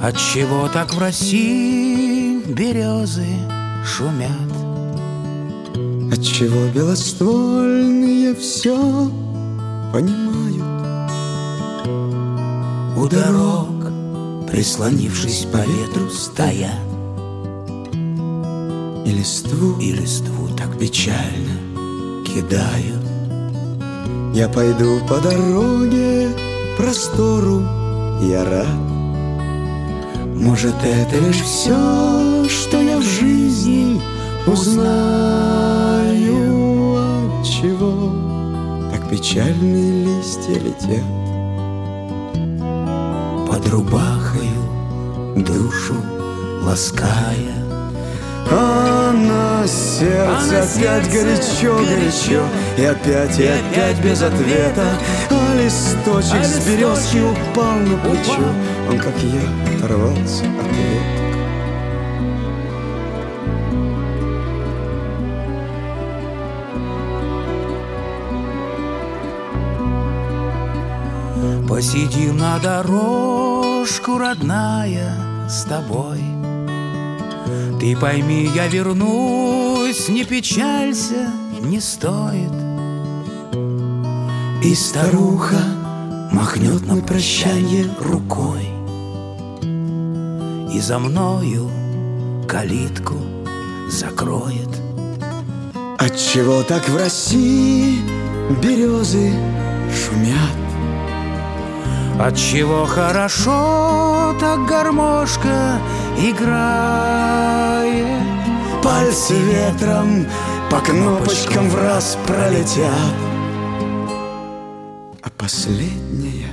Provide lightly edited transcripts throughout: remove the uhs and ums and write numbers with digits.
Отчего так в России березы шумят? Отчего белоствольные все понимают? У дорог, прислонившись по ветру, стоят, И листву так печально кидают. Я пойду по дороге простору, я рад. Может, это лишь все, что я в жизни узнаю. Отчего так печальные листья летят? Под рубахою душу лаская. А на сердце опять горячо-горячо, и опять без ответа. А листочек с березки упал на плечо, он, как я, оторвался от веток. Посидим на дорожку, родная, с тобой. Ты пойми, я вернусь, не печалься, не стоит. И старуха махнет на прощанье рукой, и за мною калитку закроет. Отчего так в России березы шумят? Отчего хорошо так гармошка играет? Пальцы ветром по кнопочкам в раз пролетят, а последняя,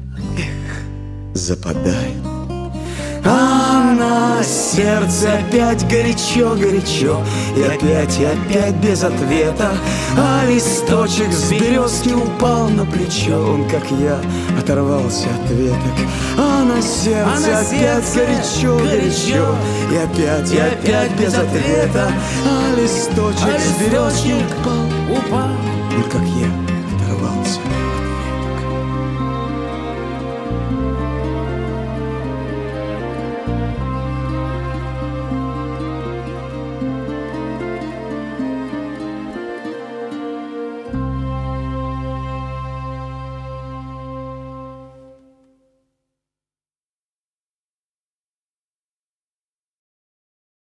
западает. А на сердце опять горячо-горячо, и опять без ответа. А листочек с березки упал на плечо, он, как я, оторвался от веток. А на сердце опять горячо-горячо, и опять без ответа. А листочек с березки